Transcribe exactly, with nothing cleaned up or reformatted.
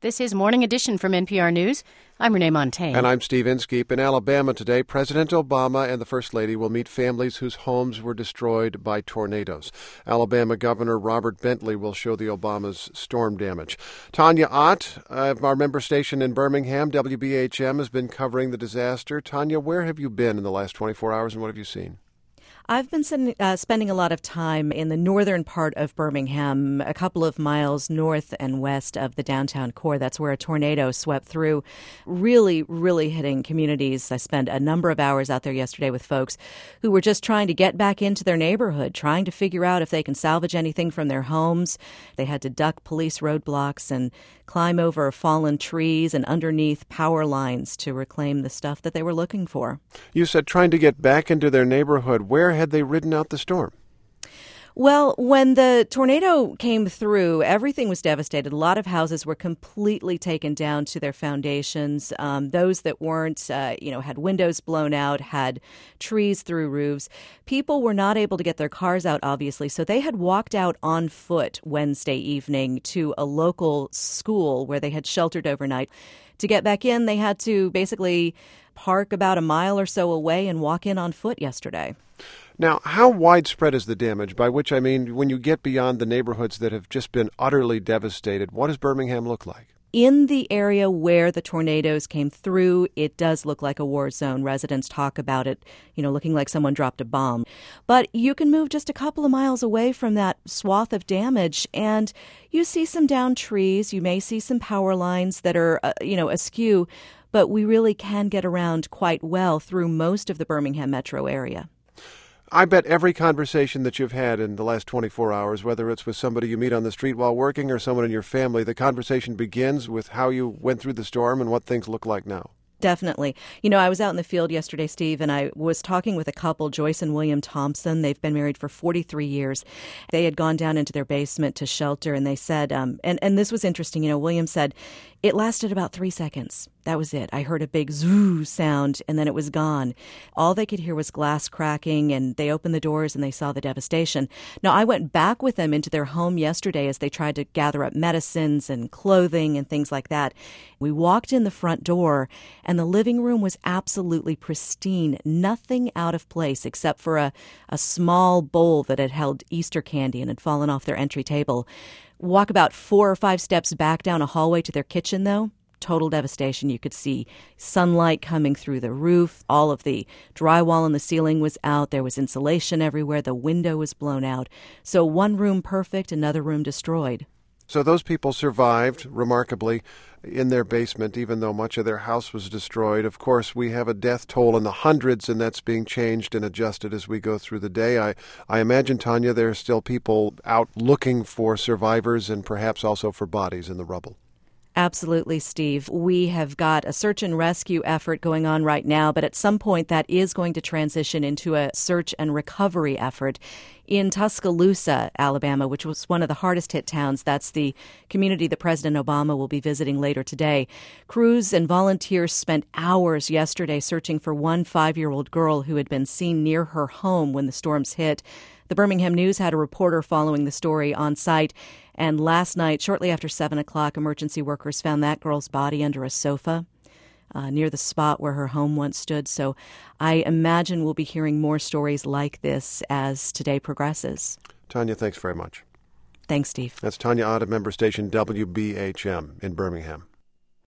This is Morning Edition from N P R News. I'm Renee Montagne. And I'm Steve Inskeep. In Alabama today, President Obama and the First Lady will meet families whose homes were destroyed by tornadoes. Alabama Governor Robert Bentley will show the Obamas storm damage. Tanya Ott of our member station in Birmingham, W B H M, has been covering the disaster. Tanya, where have you been in the last twenty-four hours and what have you seen? I've been sending, uh, spending a lot of time in the northern part of Birmingham, a couple of miles north and west of the downtown core. That's where a tornado swept through, really, really hitting communities. I spent a number of hours out there yesterday with folks who were just trying to get back into their neighborhood, trying to figure out if they can salvage anything from their homes. They had to duck police roadblocks and climb over fallen trees and underneath power lines to reclaim the stuff that they were looking for. You said trying to get back into their neighborhood. Where had they ridden out the storm? Well, when the tornado came through, everything was devastated. A lot of houses were completely taken down to their foundations. Um, those that weren't, uh, you know, had windows blown out, had trees through roofs. People were not able to get their cars out, obviously, so they had walked out on foot Wednesday evening to a local school where they had sheltered overnight. To get back in, they had to basically park about a mile or so away and walk in on foot yesterday. Now, how widespread is the damage? By which I mean, when you get beyond the neighborhoods that have just been utterly devastated, what does Birmingham look like? In the area where the tornadoes came through, it does look like a war zone. Residents talk about it, you know, looking like someone dropped a bomb. But you can move just a couple of miles away from that swath of damage, and you see some downed trees. You may see some power lines that are, uh, you know, askew. But we really can get around quite well through most of the Birmingham metro area. I bet every conversation that you've had in the last twenty-four hours, whether it's with somebody you meet on the street while working or someone in your family, the conversation begins with how you went through the storm and what things look like now. Definitely. You know, I was out in the field yesterday, Steve, and I was talking with a couple, Joyce and William Thompson. They've been married for forty-three years. They had gone down into their basement to shelter, and they said, um, and, and this was interesting, you know, William said, it lasted about three seconds. That was it. I heard a big zoo sound, and then it was gone. All they could hear was glass cracking, and they opened the doors, and they saw the devastation. Now, I went back with them into their home yesterday as they tried to gather up medicines and clothing and things like that. We walked in the front door, and the living room was absolutely pristine. Nothing out of place except for a, a small bowl that had held Easter candy and had fallen off their entry table. Walk about four or five steps back down a hallway to their kitchen, though. Total devastation. You could see sunlight coming through the roof. All of the drywall in the ceiling was out. There was insulation everywhere. The window was blown out. So one room perfect, another room destroyed. So those people survived, remarkably, in their basement, even though much of their house was destroyed. Of course, we have a death toll in the hundreds, and that's being changed and adjusted as we go through the day. I, I imagine, Tanya, there are still people out looking for survivors and perhaps also for bodies in the rubble. Absolutely, Steve. We have got a search and rescue effort going on right now, but at some point that is going to transition into a search and recovery effort. In Tuscaloosa, Alabama, which was one of the hardest hit towns, that's the community that President Obama will be visiting later today. Crews and volunteers spent hours yesterday searching for one five-year-old girl who had been seen near her home when the storms hit. The Birmingham News had a reporter following the story on site. And last night, shortly after seven o'clock, emergency workers found that girl's body under a sofa uh, near the spot where her home once stood. So I imagine we'll be hearing more stories like this as today progresses. Tanya, thanks very much. Thanks, Steve. That's Tanya Ott of member station W B H M in Birmingham.